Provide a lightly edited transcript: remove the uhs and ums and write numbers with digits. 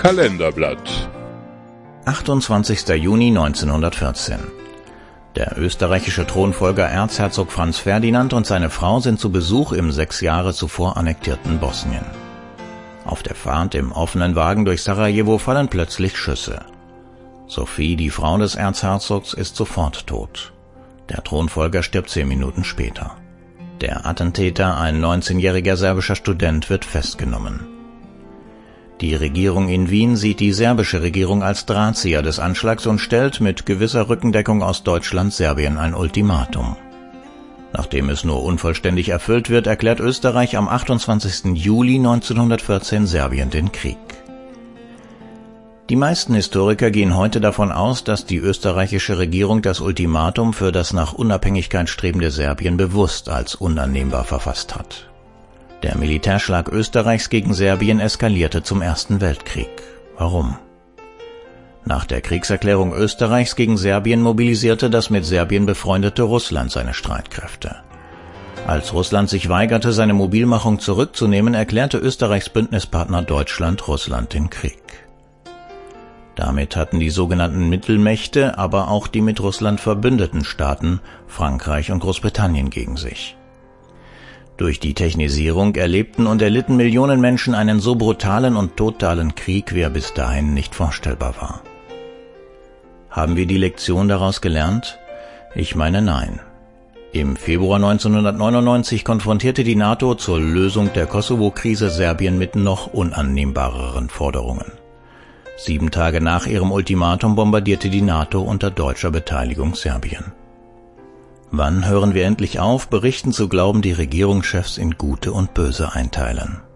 Kalenderblatt. 28. Juni 1914. Der österreichische Thronfolger Erzherzog Franz Ferdinand und seine Frau sind zu Besuch im 6 Jahre zuvor annektierten Bosnien. Auf der Fahrt im offenen Wagen durch Sarajevo fallen plötzlich Schüsse. Sophie, die Frau des Erzherzogs, ist sofort tot. Der Thronfolger stirbt 10 Minuten später. Der Attentäter, ein 19-jähriger serbischer Student, wird festgenommen. Die Regierung in Wien sieht die serbische Regierung als Drahtzieher des Anschlags und stellt mit gewisser Rückendeckung aus Deutschland Serbien ein Ultimatum. Nachdem es nur unvollständig erfüllt wird, erklärt Österreich am 28. Juli 1914 Serbien den Krieg. Die meisten Historiker gehen heute davon aus, dass die österreichische Regierung das Ultimatum für das nach Unabhängigkeit strebende Serbien bewusst als unannehmbar verfasst hat. Der Militärschlag Österreichs gegen Serbien eskalierte zum Ersten Weltkrieg. Warum? Nach der Kriegserklärung Österreichs gegen Serbien mobilisierte das mit Serbien befreundete Russland seine Streitkräfte. Als Russland sich weigerte, seine Mobilmachung zurückzunehmen, erklärte Österreichs Bündnispartner Deutschland Russland den Krieg. Damit hatten die sogenannten Mittelmächte, aber auch die mit Russland verbündeten Staaten, Frankreich und Großbritannien, gegen sich. Durch die Technisierung erlebten und erlitten Millionen Menschen einen so brutalen und totalen Krieg, wie er bis dahin nicht vorstellbar war. Haben wir die Lektion daraus gelernt? Ich meine nein. Im Februar 1999 konfrontierte die NATO zur Lösung der Kosovo-Krise Serbien mit noch unannehmbareren Forderungen. 7 Tage nach ihrem Ultimatum bombardierte die NATO unter deutscher Beteiligung Serbien. Wann hören wir endlich auf, Berichten zu glauben, die Regierungschefs in Gute und Böse einteilen?